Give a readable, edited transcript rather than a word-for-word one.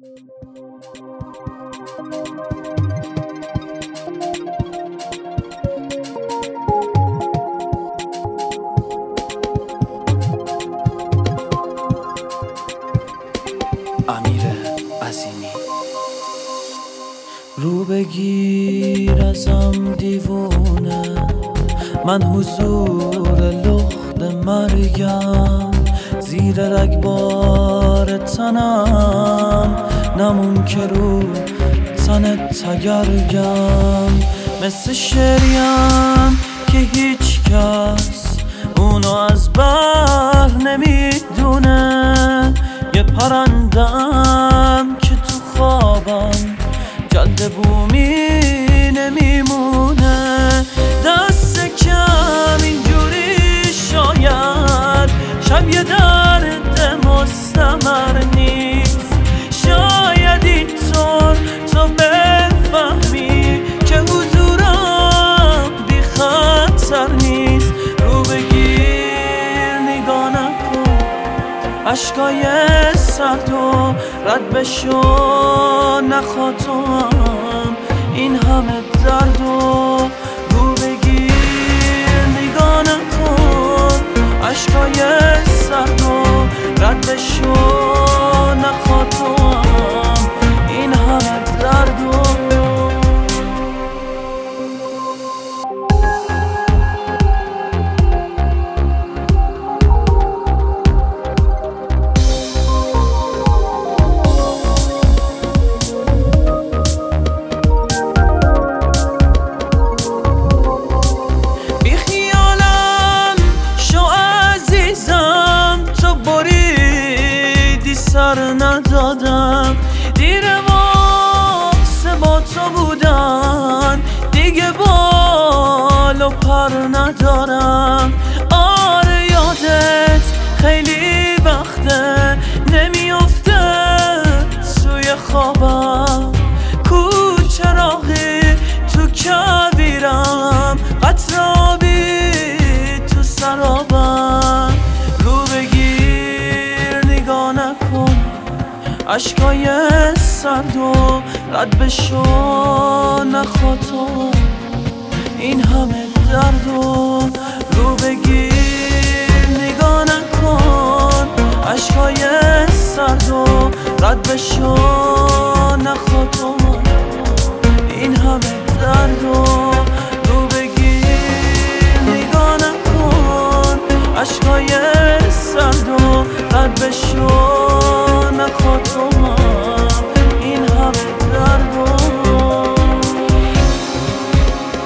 امیر عظیمی. رو بگیر ازم دیوونه، من حضور لخت مرگم، زیر رگبار تنم نمون که رو تنت تگرگم، مثل شعریم که هیچ کس اونو از بر نمیدونه، یه پرندم که تو خوابم جلد بومی نمیمونه، دست کم اینجوری شاید شب یه درد مستمر نیست، شاید اینطور تو بفهمی که حضورم بی خطر نیست. رو بگیر نگاه نکن، عشقای سرد و رد بشو، نخواد تو هم این همه درد و رو بگیر نگاه نکن، عشقای سرد و رد بشو، نخواد تو هم این همه درد و سر ندادم، دیر واسه با تو بودن، دیگه بال و پر ندارم. آره یادت خیلی وقته نمیافته توی خوابم، کو چراغی تو کویرم، قطرابی تو سرابم. رو بگیر نگاه نکن، عشقای سرد و رد بشو، نخواد تو این همه درد و رو بگیر نگاه نکن، عشقای سرد و رد بشو،